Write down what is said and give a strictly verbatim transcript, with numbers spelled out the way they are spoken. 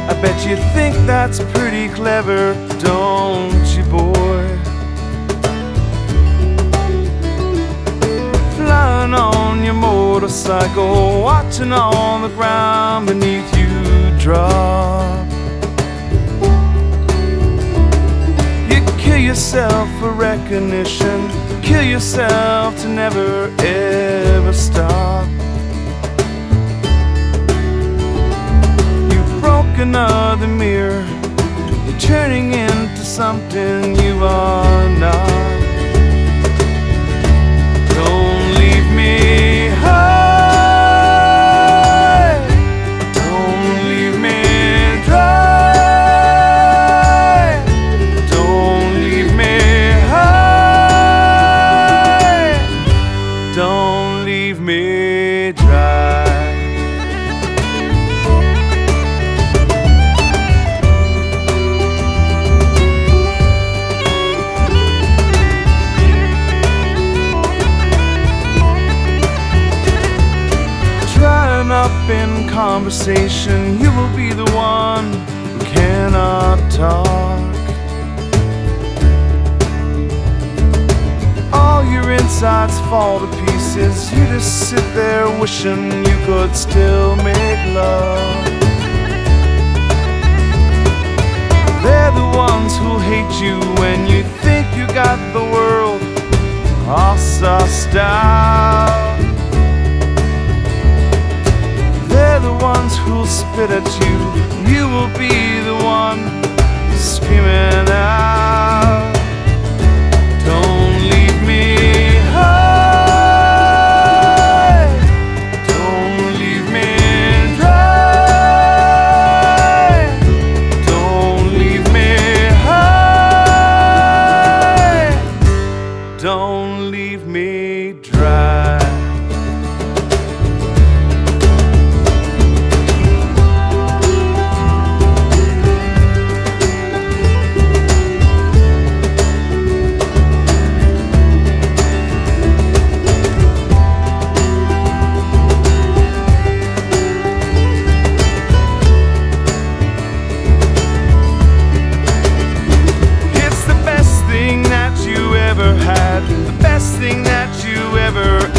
I bet you think that's pretty clever, don't you, boy? Flying on your motorcycle, watching all the ground beneath you drop. You kill yourself for recognition, kill yourself to never ever stop. Another mirror, you're turning into something you are not. Don't leave me high, don't leave me dry, don't leave me high, don't leave me dry. Up in conversation, you will be the one who cannot talk. All your insides fall to pieces, you just sit there wishing you could still make love. They're the ones who hate you when you think you got the world all sussed out. They're the ones who'll spit at you, you will be the one screaming out. Don't leave me high, don't leave me dry, don't leave me high, don't leave me dry. The best thing that you ever